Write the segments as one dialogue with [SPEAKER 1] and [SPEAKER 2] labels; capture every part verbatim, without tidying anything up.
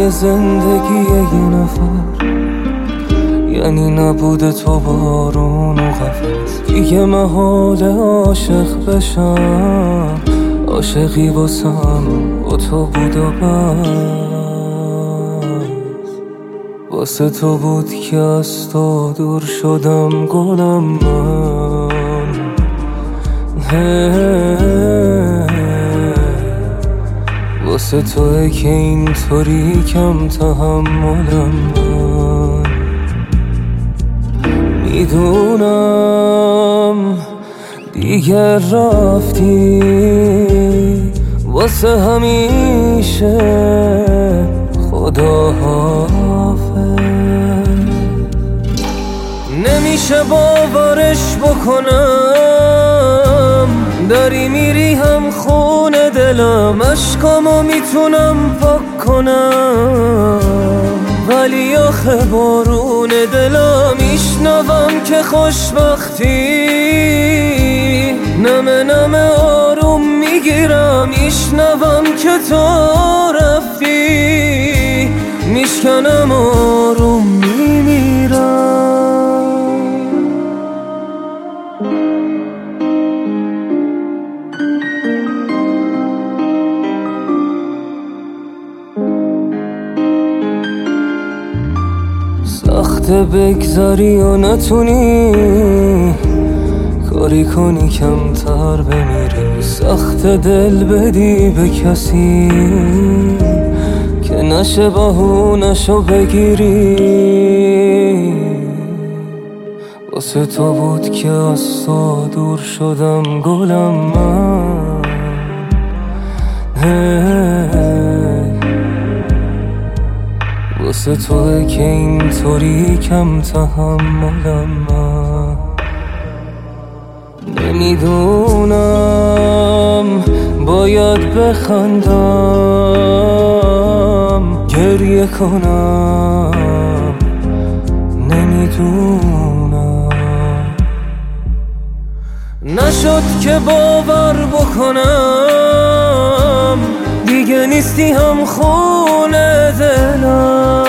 [SPEAKER 1] زندگی یه نفر یعنی نبود تو بارون و قفس. دیگه محال عاشق بشم، عاشقی واسم با تو بود و بس. واسه تو بود که از تو دور شدم گلم من. واسه توه که اینطوری کم تحملم من. میدونم دیگه رفتی واسه همیشه، خدا حافظ. نمیشه باورش بکنم داری میری هم خونه دلم، عشقامو میتونم پاک کنم ولی آخه بارون دلم. میشنوم که خوشبختی نمه نمه آروم میگیرم، میشنوم که تو رفتی میشکنم آروم میمیرم. سخته بگذاری و نتونی کاری کنی کمتر بمیری، سخته دل بدی به کسی که نشه بهونشو بگیری. واسه تو بود که از تو دور شدم گلم من. واسه توه که اینطوری کم تحملم من. نمیدونم باید بخندم گریه کنم، نمیدونم. نشد که باور بکنم دیگه نیستی هم خونه دلم.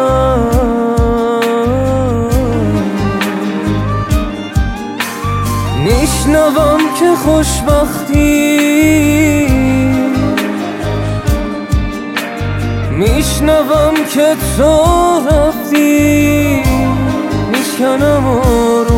[SPEAKER 1] میشنوم که خوشبختی میشنوم که تو رفتی میشکنم آروم